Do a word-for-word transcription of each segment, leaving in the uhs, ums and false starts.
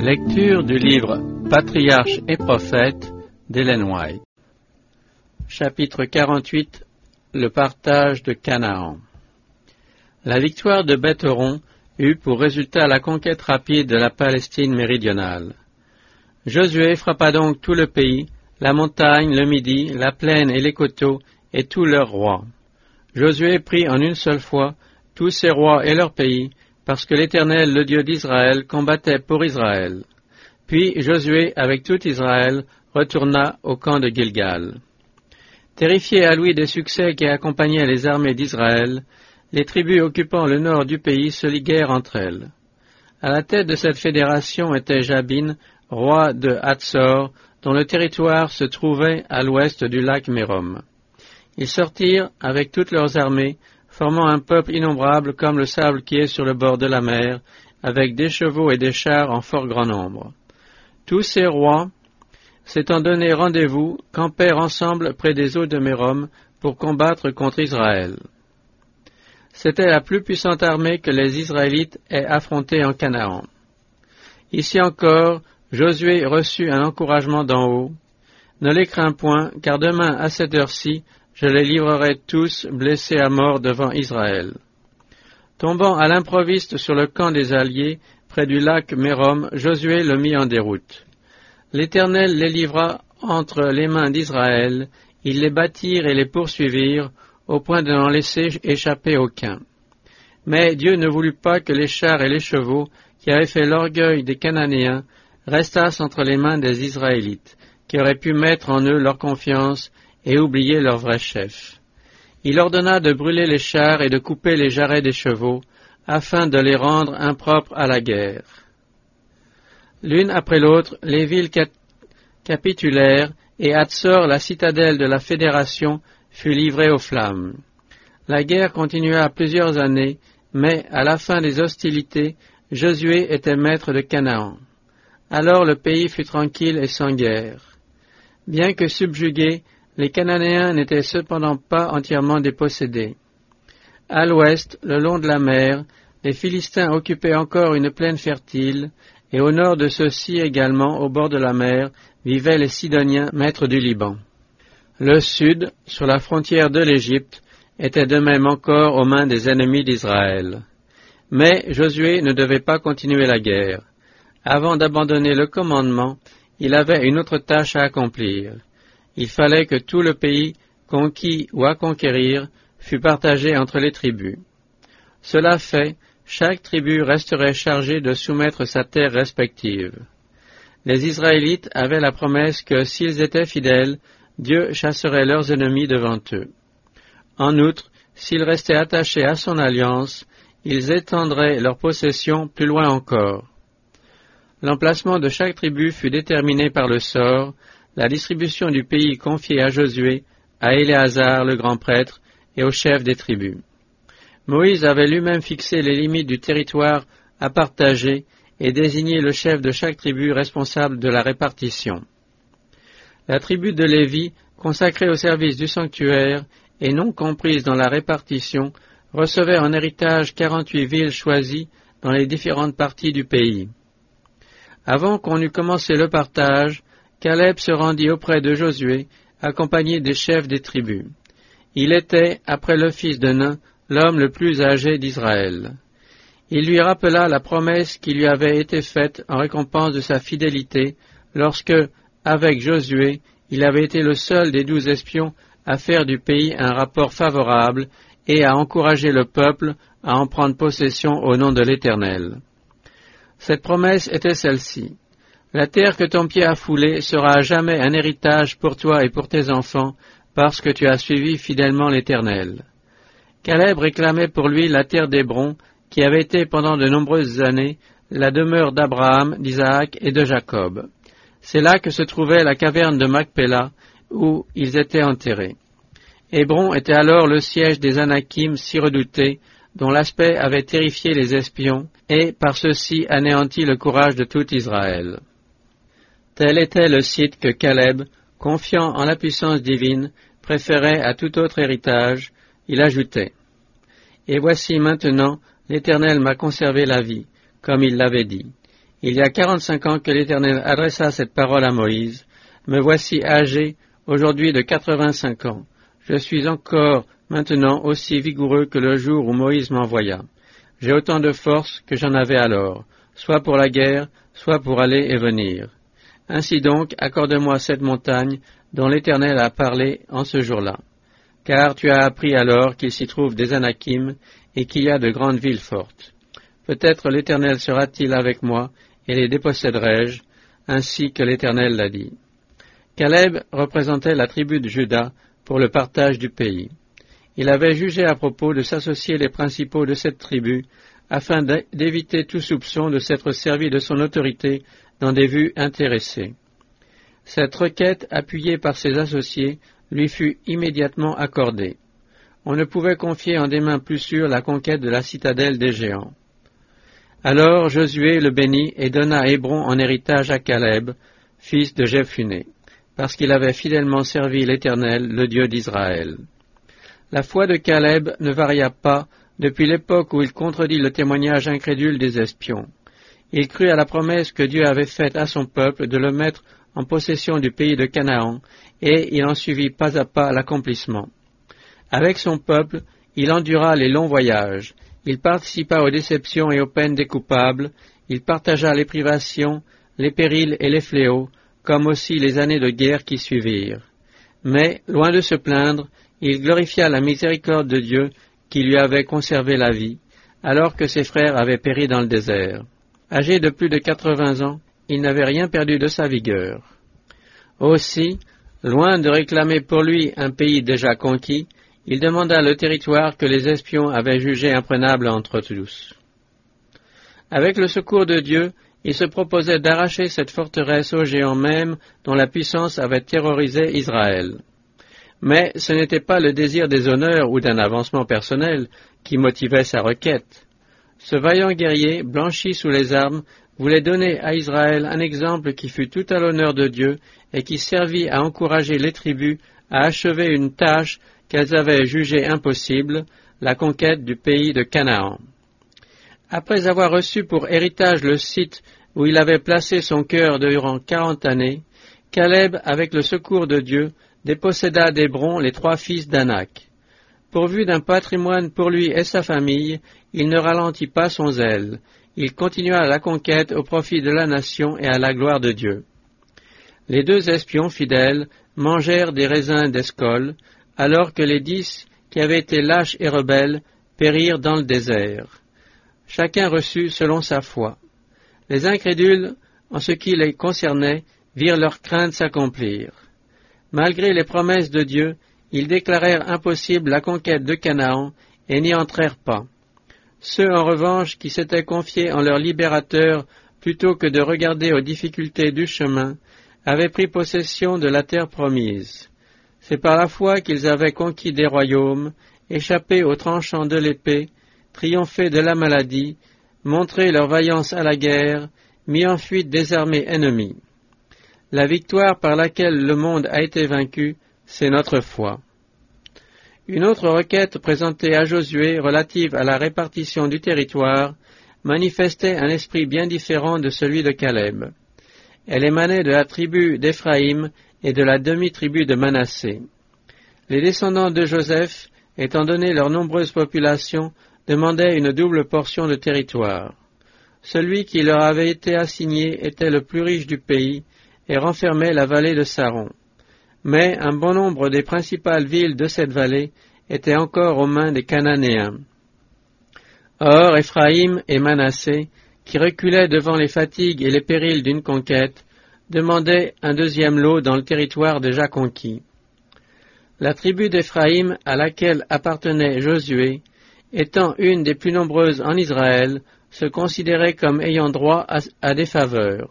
Lecture du livre Patriarches et prophètes d'Ellen White. Chapitre quarante-huit. Le partage de Canaan. La victoire de Beth-horon eut pour résultat la conquête rapide de la Palestine méridionale. Josué frappa donc tout le pays, la montagne, le midi, la plaine et les coteaux, et tous leurs rois. Josué prit en une seule fois tous ses rois et leurs pays, parce que l'Éternel, le Dieu d'Israël, combattait pour Israël. Puis Josué, avec tout Israël, retourna au camp de Gilgal. Terrifiés à lui des succès qui accompagnaient les armées d'Israël, les tribus occupant le nord du pays se liguèrent entre elles. À la tête de cette fédération était Jabin, roi de Hatzor, dont le territoire se trouvait à l'ouest du lac Mérom. Ils sortirent avec toutes leurs armées, formant un peuple innombrable comme le sable qui est sur le bord de la mer, avec des chevaux et des chars en fort grand nombre. Tous ces rois, s'étant donné rendez-vous, campèrent ensemble près des eaux de Mérom pour combattre contre Israël. C'était la plus puissante armée que les Israélites aient affrontée en Canaan. Ici encore, Josué reçut un encouragement d'en haut. « Ne les crains point, car demain à cette heure-ci, je les livrerai tous blessés à mort devant Israël. » Tombant à l'improviste sur le camp des alliés, près du lac Mérom, Josué le mit en déroute. L'Éternel les livra entre les mains d'Israël, ils les battirent et les poursuivirent, au point de n'en laisser échapper aucun. Mais Dieu ne voulut pas que les chars et les chevaux, qui avaient fait l'orgueil des Cananéens, restassent entre les mains des Israélites, qui auraient pu mettre en eux leur confiance et oublier leur vrai chef. Il ordonna de brûler les chars et de couper les jarrets des chevaux, afin de les rendre impropres à la guerre. L'une après l'autre, les villes cap- capitulèrent, et Hatzor, la citadelle de la fédération, fut livrée aux flammes. La guerre continua plusieurs années, mais à la fin des hostilités, Josué était maître de Canaan. Alors le pays fut tranquille et sans guerre. Bien que subjugués, les Cananéens n'étaient cependant pas entièrement dépossédés. À l'ouest, le long de la mer, les Philistins occupaient encore une plaine fertile, et au nord de ceux-ci également, au bord de la mer, vivaient les Sidoniens, maîtres du Liban. Le sud, sur la frontière de l'Égypte, était de même encore aux mains des ennemis d'Israël. Mais Josué ne devait pas continuer la guerre. Avant d'abandonner le commandement, il avait une autre tâche à accomplir. Il fallait que tout le pays, conquis ou à conquérir, fût partagé entre les tribus. Cela fait, chaque tribu resterait chargée de soumettre sa terre respective. Les Israélites avaient la promesse que, s'ils étaient fidèles, Dieu chasserait leurs ennemis devant eux. En outre, s'ils restaient attachés à son alliance, ils étendraient leur possession plus loin encore. L'emplacement de chaque tribu fut déterminé par le sort, la distribution du pays confiée à Josué, à Éléazar le grand prêtre et aux chefs des tribus. Moïse avait lui-même fixé les limites du territoire à partager et désigné le chef de chaque tribu responsable de la répartition. La tribu de Lévi, consacrée au service du sanctuaire et non comprise dans la répartition, recevait en héritage quarante-huit villes choisies dans les différentes parties du pays. Avant qu'on eût commencé le partage, Caleb se rendit auprès de Josué, accompagné des chefs des tribus. Il était, après le fils de Nun, l'homme le plus âgé d'Israël. Il lui rappela la promesse qui lui avait été faite en récompense de sa fidélité, lorsque, avec Josué, il avait été le seul des douze espions à faire du pays un rapport favorable et à encourager le peuple à en prendre possession au nom de l'Éternel. Cette promesse était celle-ci. La terre que ton pied a foulée sera à jamais un héritage pour toi et pour tes enfants, parce que tu as suivi fidèlement l'Éternel. Caleb réclamait pour lui la terre d'Hébron, qui avait été pendant de nombreuses années la demeure d'Abraham, d'Isaac et de Jacob. C'est là que se trouvait la caverne de Macpéla, où ils étaient enterrés. Hébron était alors le siège des Anakim si redoutés, dont l'aspect avait terrifié les espions, et par ceci anéanti le courage de tout Israël. Tel était le site que Caleb, confiant en la puissance divine, préférait à tout autre héritage. Il ajoutait « Et voici maintenant, l'Éternel m'a conservé la vie, comme il l'avait dit. Il y a quarante-cinq ans que l'Éternel adressa cette parole à Moïse. Me voici âgé, aujourd'hui de quatre-vingt-cinq ans. Je suis encore maintenant aussi vigoureux que le jour où Moïse m'envoya. J'ai autant de force que j'en avais alors, soit pour la guerre, soit pour aller et venir. Ainsi donc, accorde-moi cette montagne dont l'Éternel a parlé en ce jour-là. Car tu as appris alors qu'il s'y trouve des Anakim et qu'il y a de grandes villes fortes. Peut-être l'Éternel sera-t-il avec moi et les déposséderai-je, ainsi que l'Éternel l'a dit. Caleb représentait la tribu de Juda pour le partage du pays. Il avait jugé à propos de s'associer les principaux de cette tribu, afin d'éviter tout soupçon de s'être servi de son autorité dans des vues intéressées. Cette requête, appuyée par ses associés, lui fut immédiatement accordée. On ne pouvait confier en des mains plus sûres la conquête de la citadelle des géants. Alors Josué le bénit et donna Hébron en héritage à Caleb, fils de Jephuné, parce qu'il avait fidèlement servi l'Éternel, le Dieu d'Israël. La foi de Caleb ne varia pas depuis l'époque où il contredit le témoignage incrédule des espions. Il crut à la promesse que Dieu avait faite à son peuple de le mettre en possession du pays de Canaan, et il en suivit pas à pas l'accomplissement. Avec son peuple, il endura les longs voyages, il participa aux déceptions et aux peines des coupables, il partagea les privations, les périls et les fléaux, comme aussi les années de guerre qui suivirent. Mais, loin de se plaindre, il glorifia la miséricorde de Dieu qui lui avait conservé la vie, alors que ses frères avaient péri dans le désert. Âgé de plus de quatre-vingts ans, il n'avait rien perdu de sa vigueur. Aussi, loin de réclamer pour lui un pays déjà conquis, il demanda le territoire que les espions avaient jugé imprenable entre tous. Avec le secours de Dieu, il se proposait d'arracher cette forteresse aux géants même dont la puissance avait terrorisé Israël. Mais ce n'était pas le désir des honneurs ou d'un avancement personnel qui motivait sa requête. Ce vaillant guerrier, blanchi sous les armes, voulait donner à Israël un exemple qui fût tout à l'honneur de Dieu et qui servit à encourager les tribus à achever une tâche qu'elles avaient jugée impossible, la conquête du pays de Canaan. Après avoir reçu pour héritage le site où il avait placé son cœur durant quarante années, Caleb, avec le secours de Dieu, déposséda d'Hébron les trois fils d'Anak. Pourvu d'un patrimoine pour lui et sa famille, il ne ralentit pas son zèle. Il continua la conquête au profit de la nation et à la gloire de Dieu. Les deux espions fidèles mangèrent des raisins d'Escol, alors que les dix, qui avaient été lâches et rebelles, périrent dans le désert. Chacun reçut selon sa foi. Les incrédules, en ce qui les concernait, virent leurs craintes s'accomplir. Malgré les promesses de Dieu, ils déclarèrent impossible la conquête de Canaan et n'y entrèrent pas. Ceux, en revanche, qui s'étaient confiés en leur libérateur plutôt que de regarder aux difficultés du chemin, avaient pris possession de la terre promise. C'est par la foi qu'ils avaient conquis des royaumes, échappé aux tranchants de l'épée, triomphé de la maladie, montré leur vaillance à la guerre, mis en fuite des armées ennemies. La victoire par laquelle le monde a été vaincu, c'est notre foi. Une autre requête présentée à Josué relative à la répartition du territoire manifestait un esprit bien différent de celui de Caleb. Elle émanait de la tribu d'Éphraïm et de la demi-tribu de Manassé. Les descendants de Joseph, étant donné leur nombreuse population, demandaient une double portion de territoire. Celui qui leur avait été assigné était le plus riche du pays et renfermait la vallée de Saron. Mais un bon nombre des principales villes de cette vallée étaient encore aux mains des Cananéens. Or, Éphraïm et Manassé, qui reculaient devant les fatigues et les périls d'une conquête, demandaient un deuxième lot dans le territoire déjà conquis. La tribu d'Éphraïm, à laquelle appartenait Josué, étant une des plus nombreuses en Israël, se considérait comme ayant droit à, à des faveurs.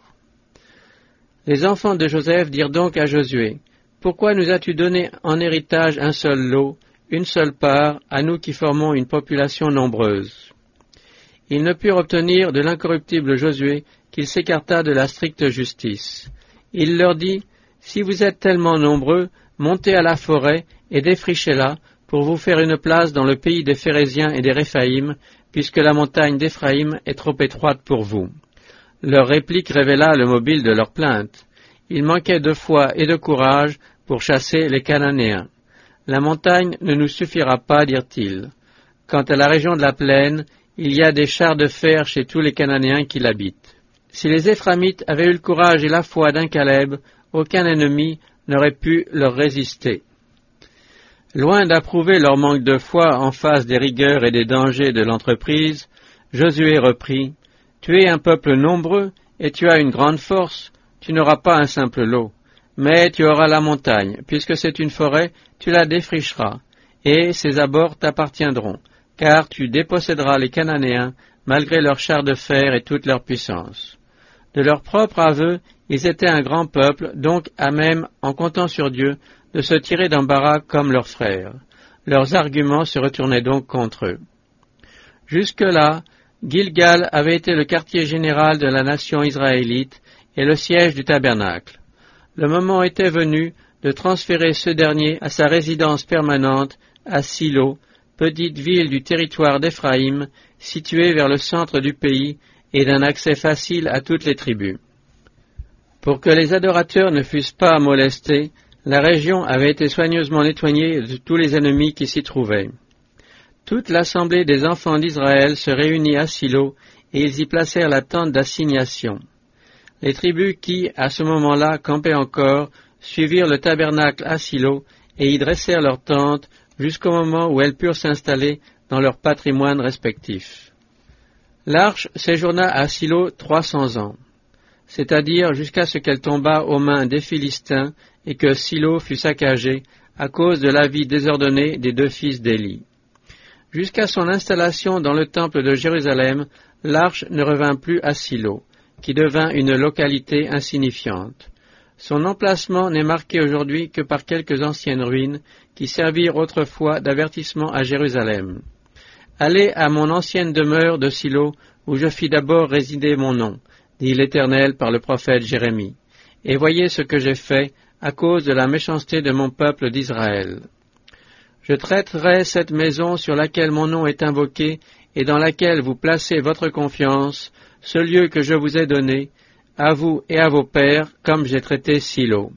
Les enfants de Joseph dirent donc à Josué, « Pourquoi nous as-tu donné en héritage un seul lot, une seule part, à nous qui formons une population nombreuse ?» Ils ne purent obtenir de l'incorruptible Josué qu'il s'écarta de la stricte justice. Il leur dit, « Si vous êtes tellement nombreux, montez à la forêt et défrichez-la pour vous faire une place dans le pays des Phéréziens et des Réphaïm, puisque la montagne d'Éphraïm est trop étroite pour vous. » Leur réplique révéla le mobile de leur plainte. Il manquait de foi et de courage pour chasser les Cananéens. La montagne ne nous suffira pas, dirent-ils. Quant à la région de la plaine, il y a des chars de fer chez tous les Cananéens qui l'habitent. Si les Éphramites avaient eu le courage et la foi d'un Caleb, aucun ennemi n'aurait pu leur résister. Loin d'approuver leur manque de foi en face des rigueurs et des dangers de l'entreprise, Josué reprit, « Tu es un peuple nombreux et tu as une grande force, tu n'auras pas un simple lot, mais tu auras la montagne, puisque c'est une forêt, tu la défricheras, et ses abords t'appartiendront, car tu déposséderas les Cananéens, malgré leurs chars de fer et toute leur puissance. » De leur propre aveu, ils étaient un grand peuple, donc à même, en comptant sur Dieu, de se tirer d'embarras comme leurs frères. Leurs arguments se retournaient donc contre eux. Jusque-là, Gilgal avait été le quartier général de la nation israélite et le siège du tabernacle. Le moment était venu de transférer ce dernier à sa résidence permanente à Silo, petite ville du territoire d'Éphraïm, située vers le centre du pays et d'un accès facile à toutes les tribus. Pour que les adorateurs ne fussent pas molestés, la région avait été soigneusement nettoyée de tous les ennemis qui s'y trouvaient. Toute l'assemblée des enfants d'Israël se réunit à Silo, et ils y placèrent la tente d'assignation. Les tribus qui, à ce moment-là, campaient encore, suivirent le tabernacle à Silo, et y dressèrent leurs tentes jusqu'au moment où elles purent s'installer dans leur patrimoine respectif. L'arche séjourna à Silo trois cents ans, c'est-à-dire jusqu'à ce qu'elle tombât aux mains des Philistins et que Silo fut saccagé à cause de la vie désordonnée des deux fils d'Éli. Jusqu'à son installation dans le temple de Jérusalem, l'arche ne revint plus à Silo, qui devint une localité insignifiante. Son emplacement n'est marqué aujourd'hui que par quelques anciennes ruines qui servirent autrefois d'avertissement à Jérusalem. Allez à mon ancienne demeure de Silo, où je fis d'abord résider mon nom, dit l'Éternel par le prophète Jérémie, et voyez ce que j'ai fait à cause de la méchanceté de mon peuple d'Israël. Je traiterai cette maison sur laquelle mon nom est invoqué et dans laquelle vous placez votre confiance, ce lieu que je vous ai donné, à vous et à vos pères, comme j'ai traité Silo.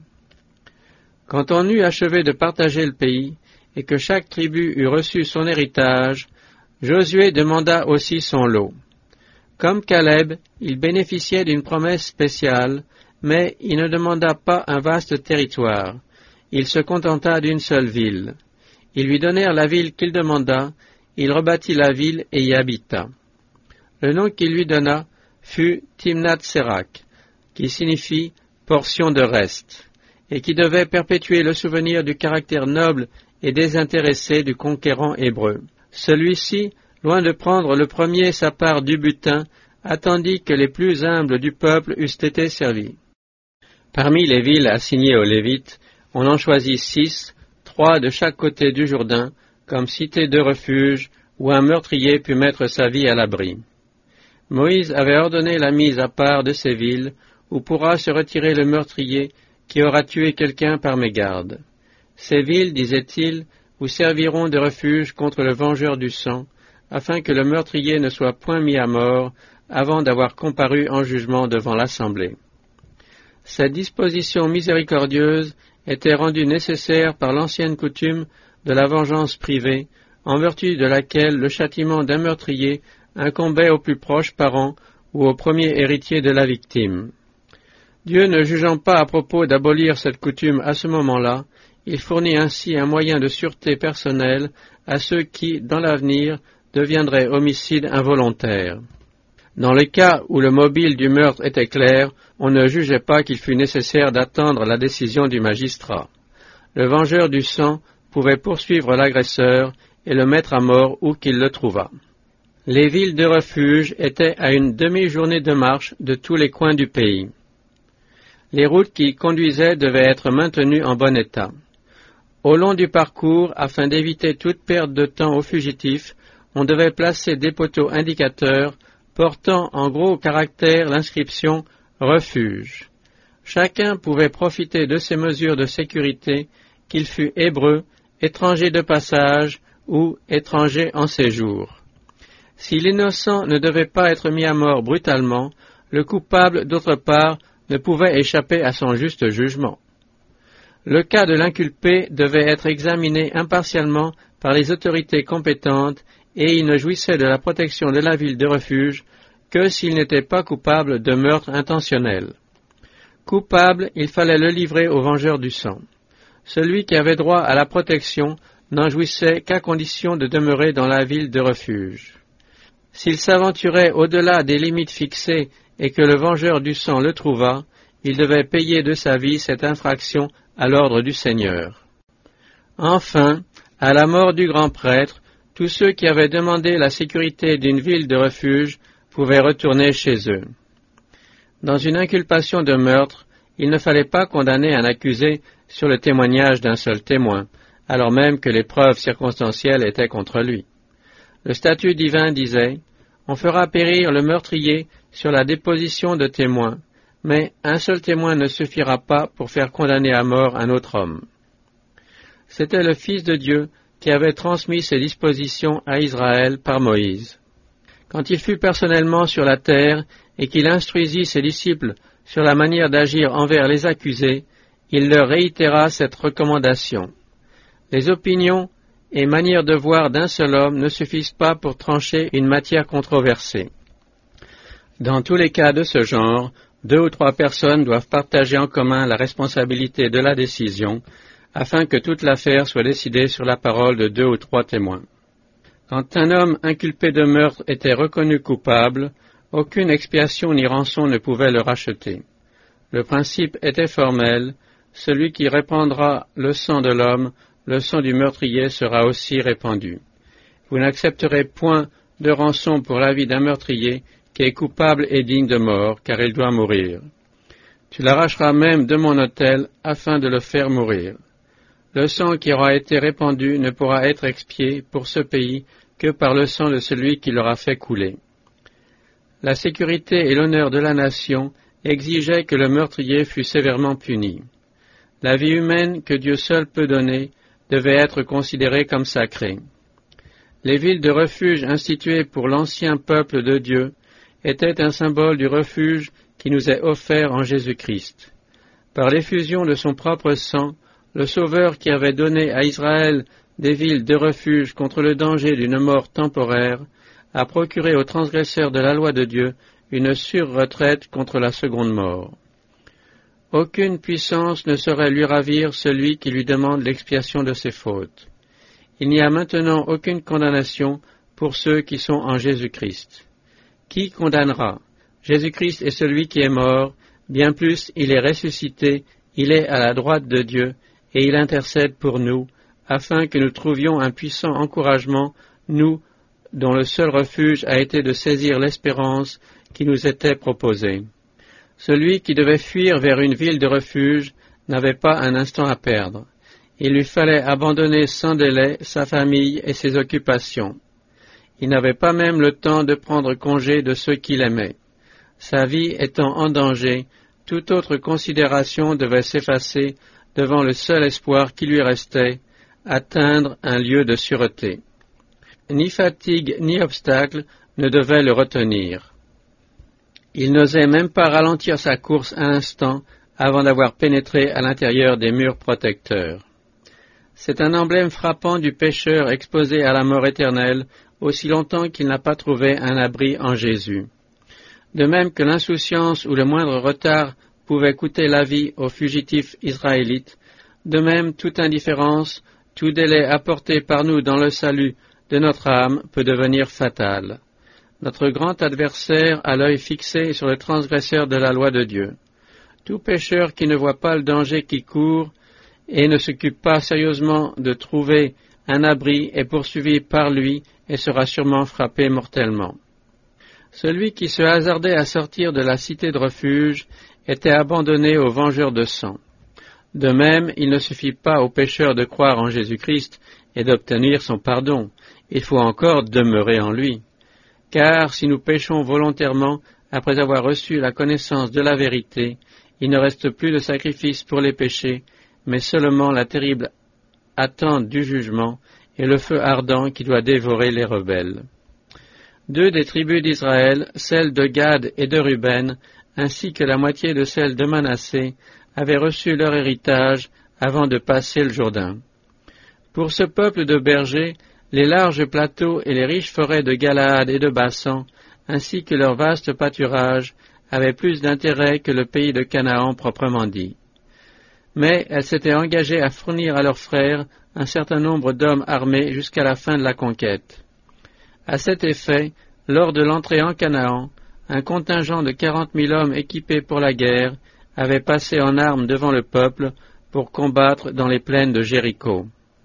Quand on eut achevé de partager le pays, et que chaque tribu eut reçu son héritage, Josué demanda aussi son lot. Comme Caleb, il bénéficiait d'une promesse spéciale, mais il ne demanda pas un vaste territoire. Il se contenta d'une seule ville. Ils lui donnèrent la ville qu'il demanda, il rebâtit la ville et y habita. Le nom qu'il lui donna fut Timnath-Sérak, qui signifie portion de reste, et qui devait perpétuer le souvenir du caractère noble et désintéressé du conquérant hébreu. Celui-ci, loin de prendre le premier sa part du butin, attendit que les plus humbles du peuple eussent été servis. Parmi les villes assignées aux Lévites, on en choisit six, trois de chaque côté du Jourdain, comme cité de refuge où un meurtrier put mettre sa vie à l'abri. Moïse avait ordonné la mise à part de ces villes, où pourra se retirer le meurtrier qui aura tué quelqu'un par mégarde. Ces villes, disait-il, vous serviront de refuge contre le vengeur du sang, afin que le meurtrier ne soit point mis à mort avant d'avoir comparu en jugement devant l'Assemblée. Cette disposition miséricordieuse était rendue nécessaire par l'ancienne coutume de la vengeance privée, en vertu de laquelle le châtiment d'un meurtrier incombait aux plus proches parents ou au premier héritier de la victime. Dieu ne jugeant pas à propos d'abolir cette coutume à ce moment-là, il fournit ainsi un moyen de sûreté personnelle à ceux qui, dans l'avenir, deviendraient homicides involontaires. Dans le cas où le mobile du meurtre était clair, on ne jugeait pas qu'il fût nécessaire d'attendre la décision du magistrat. Le vengeur du sang pouvait poursuivre l'agresseur et le mettre à mort où qu'il le trouvât. Les villes de refuge étaient à une demi-journée de marche de tous les coins du pays. Les routes qui y conduisaient devaient être maintenues en bon état. Au long du parcours, afin d'éviter toute perte de temps aux fugitifs, on devait placer des poteaux indicateurs portant en gros caractères l'inscription « Refuge ». Chacun pouvait profiter de ces mesures de sécurité, qu'il fût hébreu, étranger de passage ou étranger en séjour. Si l'innocent ne devait pas être mis à mort brutalement, le coupable, d'autre part, ne pouvait échapper à son juste jugement. Le cas de l'inculpé devait être examiné impartialement par les autorités compétentes et il ne jouissait de la protection de la ville de refuge que s'il n'était pas coupable de meurtre intentionnel. Coupable, il fallait le livrer au vengeur du sang. Celui qui avait droit à la protection n'en jouissait qu'à condition de demeurer dans la ville de refuge. S'il s'aventurait au-delà des limites fixées et que le vengeur du sang le trouvât, il devait payer de sa vie cette infraction à l'ordre du Seigneur. Enfin, à la mort du grand prêtre, tous ceux qui avaient demandé la sécurité d'une ville de refuge pouvaient retourner chez eux. Dans une inculpation de meurtre, il ne fallait pas condamner un accusé sur le témoignage d'un seul témoin, alors même que les preuves circonstancielles étaient contre lui. Le statut divin disait « On fera périr le meurtrier sur la déposition de témoins, mais un seul témoin ne suffira pas pour faire condamner à mort un autre homme. » C'était le Fils de Dieu qui avait transmis ces dispositions à Israël par Moïse. Quand il fut personnellement sur la terre et qu'il instruisit ses disciples sur la manière d'agir envers les accusés, il leur réitéra cette recommandation. Les opinions et manières de voir d'un seul homme ne suffisent pas pour trancher une matière controversée. Dans tous les cas de ce genre, deux ou trois personnes doivent partager en commun la responsabilité de la décision, afin que toute l'affaire soit décidée sur la parole de deux ou trois témoins. Quand un homme inculpé de meurtre était reconnu coupable, aucune expiation ni rançon ne pouvait le racheter. Le principe était formel, celui qui répandra le sang de l'homme, le sang du meurtrier sera aussi répandu. Vous n'accepterez point de rançon pour la vie d'un meurtrier qui est coupable et digne de mort, car il doit mourir. Tu l'arracheras même de mon autel afin de le faire mourir. Le sang qui aura été répandu ne pourra être expié pour ce pays que par le sang de celui qui l'aura fait couler. La sécurité et l'honneur de la nation exigeaient que le meurtrier fût sévèrement puni. La vie humaine que Dieu seul peut donner devait être considérée comme sacrée. Les villes de refuge instituées pour l'ancien peuple de Dieu étaient un symbole du refuge qui nous est offert en Jésus-Christ. Par l'effusion de son propre sang, le Sauveur qui avait donné à Israël des villes de refuge contre le danger d'une mort temporaire, a procuré aux transgresseurs de la loi de Dieu une sûre retraite contre la seconde mort. Aucune puissance ne saurait lui ravir celui qui lui demande l'expiation de ses fautes. Il n'y a maintenant aucune condamnation pour ceux qui sont en Jésus-Christ. Qui condamnera? Jésus-Christ est celui qui est mort, bien plus il est ressuscité, il est à la droite de Dieu, et il intercède pour nous, afin que nous trouvions un puissant encouragement, nous, dont le seul refuge a été de saisir l'espérance qui nous était proposée. Celui qui devait fuir vers une ville de refuge n'avait pas un instant à perdre. Il lui fallait abandonner sans délai sa famille et ses occupations. Il n'avait pas même le temps de prendre congé de ceux qu'il aimait. Sa vie étant en danger, toute autre considération devait s'effacer devant le seul espoir qui lui restait, atteindre un lieu de sûreté. Ni fatigue ni obstacle ne devaient le retenir. Il n'osait même pas ralentir sa course un instant avant d'avoir pénétré à l'intérieur des murs protecteurs. C'est un emblème frappant du pécheur exposé à la mort éternelle aussi longtemps qu'il n'a pas trouvé un abri en Jésus. De même que l'insouciance ou le moindre retard pouvait coûter la vie aux fugitifs israélites, de même toute indifférence, tout délai apporté par nous dans le salut de notre âme peut devenir fatal. Notre grand adversaire a l'œil fixé sur le transgresseur de la loi de Dieu. Tout pécheur qui ne voit pas le danger qui court et ne s'occupe pas sérieusement de trouver un abri est poursuivi par lui et sera sûrement frappé mortellement. Celui qui se hasardait à sortir de la cité de refuge était abandonné aux vengeurs de sang. De même, il ne suffit pas au pécheur de croire en Jésus-Christ et d'obtenir son pardon. Il faut encore demeurer en lui. Car si nous péchons volontairement, après avoir reçu la connaissance de la vérité, il ne reste plus de sacrifice pour les péchés, mais seulement la terrible attente du jugement et le feu ardent qui doit dévorer les rebelles. Deux des tribus d'Israël, celles de Gad et de Ruben, ainsi que la moitié de celles de Manassé, avaient reçu leur héritage avant de passer le Jourdain. Pour ce peuple de bergers, les larges plateaux et les riches forêts de Galaad et de Bassan, ainsi que leurs vastes pâturages, avaient plus d'intérêt que le pays de Canaan proprement dit. Mais elles s'étaient engagées à fournir à leurs frères un certain nombre d'hommes armés jusqu'à la fin de la conquête. À cet effet, lors de l'entrée en Canaan, un contingent de quarante mille hommes équipés pour la guerre avait passé en armes devant le peuple pour combattre dans les plaines de Jéricho.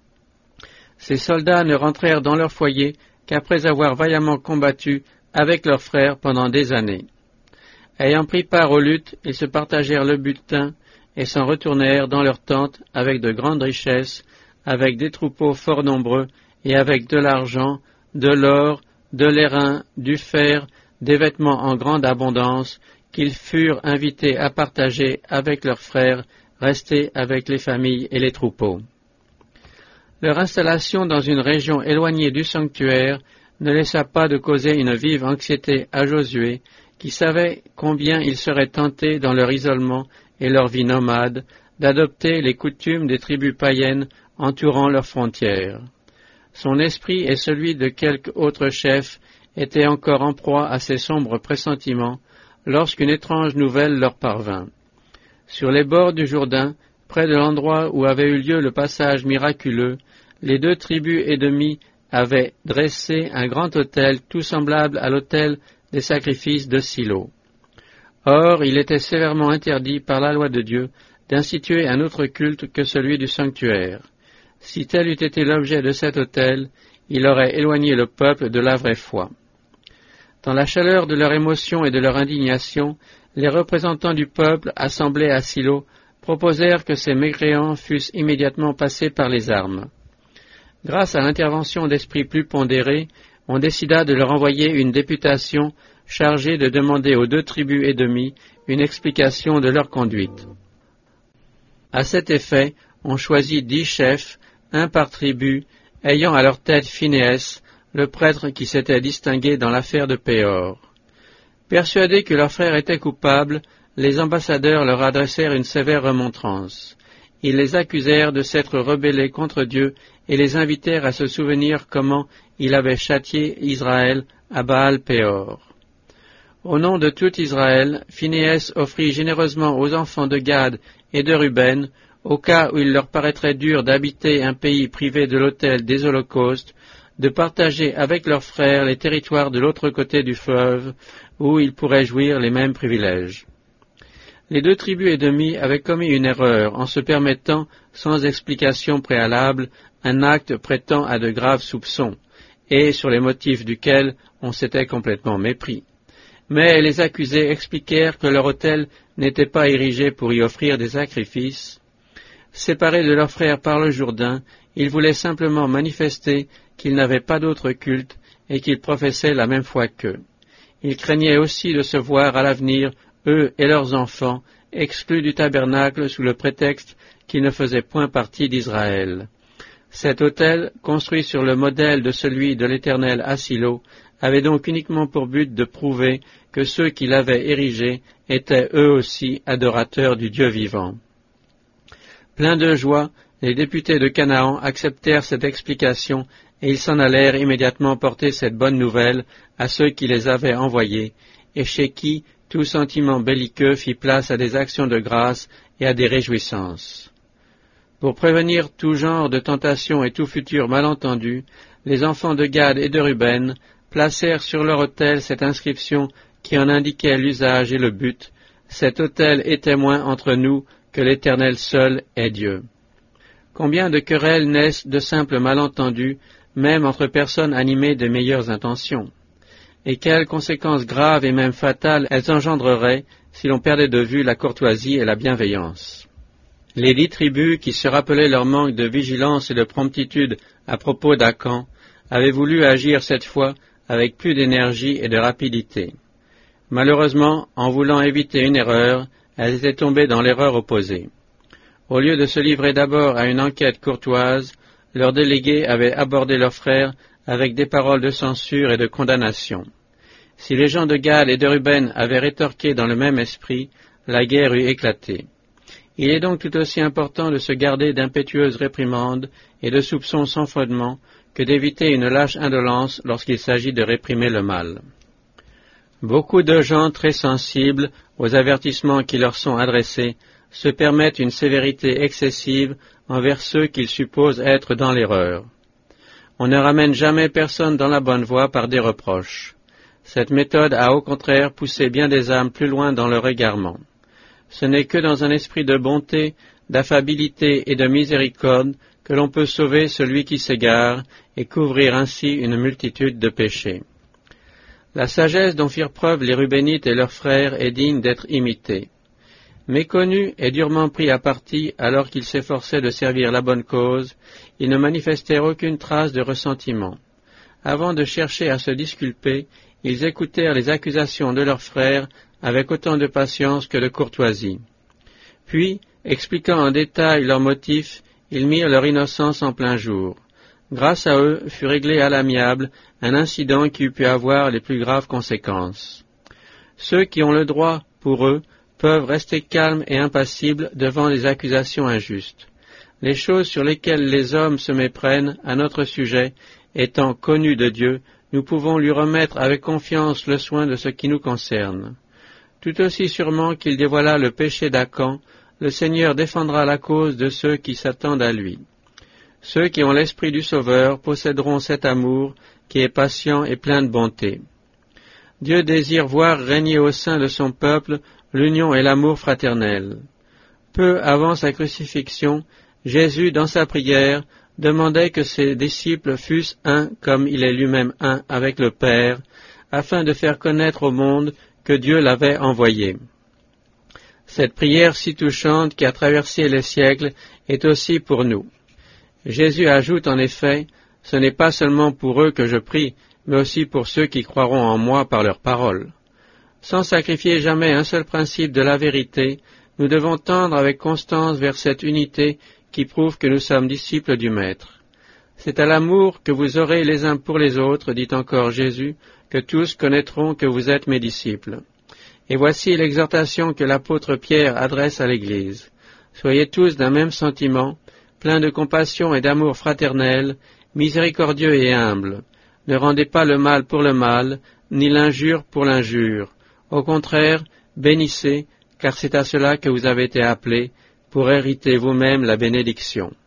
Ces soldats ne rentrèrent dans leur foyer qu'après avoir vaillamment combattu avec leurs frères pendant des années. Ayant pris part aux luttes, ils se partagèrent le butin et s'en retournèrent dans leurs tentes avec de grandes richesses, avec des troupeaux fort nombreux et avec de l'argent, de l'or, de l'airain, du fer, des vêtements en grande abondance, qu'ils furent invités à partager avec leurs frères, restés avec les familles et les troupeaux. Leur installation dans une région éloignée du sanctuaire ne laissa pas de causer une vive anxiété à Josué, qui savait combien ils seraient tentés dans leur isolement et leur vie nomade d'adopter les coutumes des tribus païennes entourant leurs frontières. Son esprit et celui de quelques autres chefs étaient encore en proie à ces sombres pressentiments lorsqu'une étrange nouvelle leur parvint. Sur les bords du Jourdain, près de l'endroit où avait eu lieu le passage miraculeux, les deux tribus édémies avaient dressé un grand autel tout semblable à l'autel des sacrifices de Silo. Or, il était sévèrement interdit par la loi de Dieu d'instituer un autre culte que celui du sanctuaire. Si tel eût été l'objet de cet autel, il aurait éloigné le peuple de la vraie foi. Dans la chaleur de leur émotion et de leur indignation, les représentants du peuple assemblés à Silo proposèrent que ces mécréants fussent immédiatement passés par les armes. Grâce à l'intervention d'esprits plus pondérés, on décida de leur envoyer une députation chargée de demander aux deux tribus édémies une explication de leur conduite. À cet effet, on choisit dix chefs, un par tribu, ayant à leur tête Phinéas, le prêtre qui s'était distingué dans l'affaire de Péor. Persuadés que leur frère était coupable, les ambassadeurs leur adressèrent une sévère remontrance. Ils les accusèrent de s'être rebellés contre Dieu et les invitèrent à se souvenir comment il avait châtié Israël à Baal-Péor. Au nom de tout Israël, Phinéas offrit généreusement aux enfants de Gad et de Ruben, au cas où il leur paraîtrait dur d'habiter un pays privé de l'autel des holocaustes, de partager avec leurs frères les territoires de l'autre côté du fleuve, où ils pourraient jouir les mêmes privilèges. Les deux tribus édémies avaient commis une erreur en se permettant, sans explication préalable, un acte prêtant à de graves soupçons, et sur les motifs duquel on s'était complètement mépris. Mais les accusés expliquèrent que leur autel n'était pas érigé pour y offrir des sacrifices. Séparés de leurs frères par le Jourdain, ils voulaient simplement manifester qu'ils n'avaient pas d'autre culte et qu'ils professaient la même foi qu'eux. Ils craignaient aussi de se voir à l'avenir, eux et leurs enfants, exclus du tabernacle sous le prétexte qu'ils ne faisaient point partie d'Israël. Cet autel, construit sur le modèle de celui de l'Éternel à Silo, avait donc uniquement pour but de prouver que ceux qui l'avaient érigé étaient eux aussi adorateurs du Dieu vivant. Pleins de joie, les députés de Canaan acceptèrent cette explication et ils s'en allèrent immédiatement porter cette bonne nouvelle à ceux qui les avaient envoyés, et chez qui tout sentiment belliqueux fit place à des actions de grâce et à des réjouissances. Pour prévenir tout genre de tentation et tout futur malentendu, les enfants de Gad et de Ruben placèrent sur leur autel cette inscription qui en indiquait l'usage et le but. Cet autel est témoin entre nous que l'Éternel seul est Dieu. Combien de querelles naissent de simples malentendus, même entre personnes animées de meilleures intentions? Et quelles conséquences graves et même fatales elles engendreraient si l'on perdait de vue la courtoisie et la bienveillance. Les dix tribus, qui se rappelaient leur manque de vigilance et de promptitude à propos d'Acan, avaient voulu agir cette fois avec plus d'énergie et de rapidité. Malheureusement, en voulant éviter une erreur, elles étaient tombées dans l'erreur opposée. Au lieu de se livrer d'abord à une enquête courtoise, leurs délégués avaient abordé leurs frères avec des paroles de censure et de condamnation. Si les gens de Gad et de Ruben avaient rétorqué dans le même esprit, la guerre eût éclaté. Il est donc tout aussi important de se garder d'impétueuses réprimandes et de soupçons sans fondement que d'éviter une lâche indolence lorsqu'il s'agit de réprimer le mal. Beaucoup de gens très sensibles aux avertissements qui leur sont adressés se permettent une sévérité excessive envers ceux qu'ils supposent être dans l'erreur. On ne ramène jamais personne dans la bonne voie par des reproches. Cette méthode a au contraire poussé bien des âmes plus loin dans leur égarement. Ce n'est que dans un esprit de bonté, d'affabilité et de miséricorde que l'on peut sauver celui qui s'égare et couvrir ainsi une multitude de péchés. La sagesse dont firent preuve les Rubénites et leurs frères est digne d'être imitée. Méconnus et durement pris à partie alors qu'ils s'efforçaient de servir la bonne cause, ils ne manifestèrent aucune trace de ressentiment. Avant de chercher à se disculper, ils écoutèrent les accusations de leurs frères avec autant de patience que de courtoisie. Puis, expliquant en détail leurs motifs, ils mirent leur innocence en plein jour. Grâce à eux fut réglé à l'amiable un incident qui eût pu avoir les plus graves conséquences. Ceux qui ont le droit, pour eux, peuvent rester calmes et impassibles devant les accusations injustes. Les choses sur lesquelles les hommes se méprennent à notre sujet, étant connues de Dieu, nous pouvons lui remettre avec confiance le soin de ce qui nous concerne. Tout aussi sûrement qu'il dévoila le péché d'Acan, le Seigneur défendra la cause de ceux qui s'attendent à lui. Ceux qui ont l'esprit du Sauveur posséderont cet amour qui est patient et plein de bonté. Dieu désire voir régner au sein de son peuple l'union et l'amour fraternel. Peu avant sa crucifixion, Jésus, dans sa prière, demandait que ses disciples fussent un comme il est lui-même un avec le Père, afin de faire connaître au monde que Dieu l'avait envoyé. Cette prière si touchante qui a traversé les siècles est aussi pour nous. Jésus ajoute en effet, « Ce n'est pas seulement pour eux que je prie, mais aussi pour ceux qui croiront en moi par leurs paroles. » Sans sacrifier jamais un seul principe de la vérité, nous devons tendre avec constance vers cette unité qui prouve que nous sommes disciples du Maître. C'est à l'amour que vous aurez les uns pour les autres, dit encore Jésus, que tous connaîtront que vous êtes mes disciples. Et voici l'exhortation que l'apôtre Pierre adresse à l'Église. Soyez tous d'un même sentiment, pleins de compassion et d'amour fraternel, miséricordieux et humbles. Ne rendez pas le mal pour le mal, ni l'injure pour l'injure. Au contraire, bénissez, car c'est à cela que vous avez été appelés, pour hériter vous-même la bénédiction.